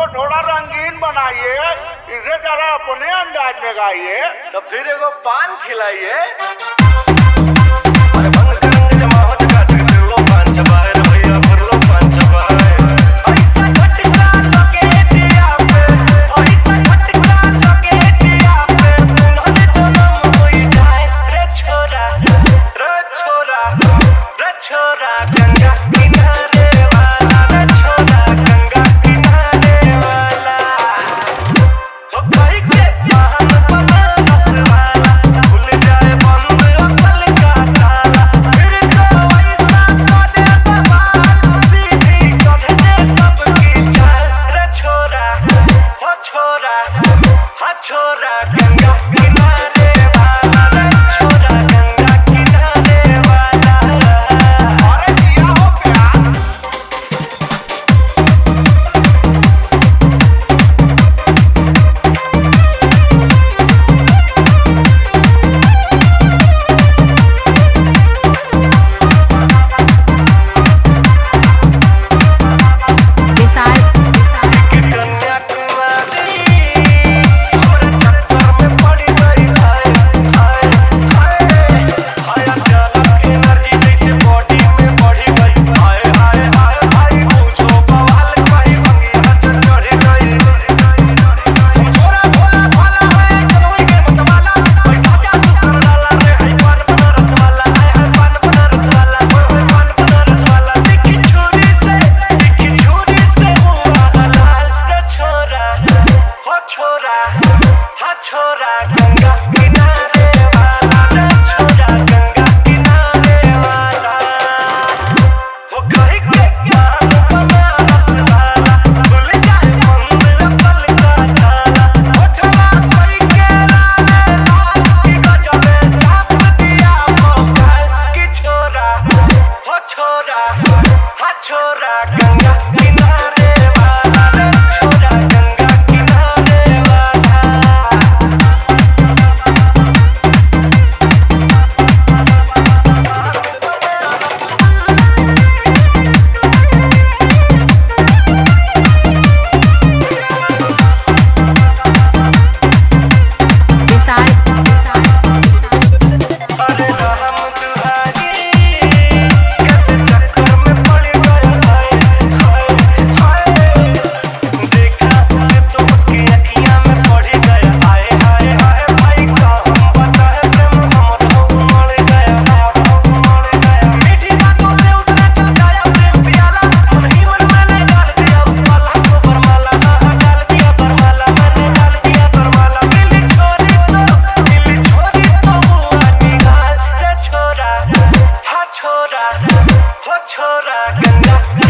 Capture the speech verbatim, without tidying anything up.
थोड़ा रंगीन बनाइए, इसे जरा अपने अंदाज में गाइए। तो फिर एगो पान खिलाइए। छोरा गंगा किनारे वाला, छोरा गंगा किनारे वाला। अरे जिया हो प्यार। छोरा गंगा किनारे वाला, छोरा गंगा किनारे वाला। वो कहीं के पान बनारस वाला, खुल जाए बंद पल का ताला। होठवा कहीं के लाले लाल की गजबे छाप दिया मोकाल की। छोरा हो छोरा हा छोरा गंगा किनारे वाला, छोरा गंगा किनारे वाला। छोरा हो छोरा गंगा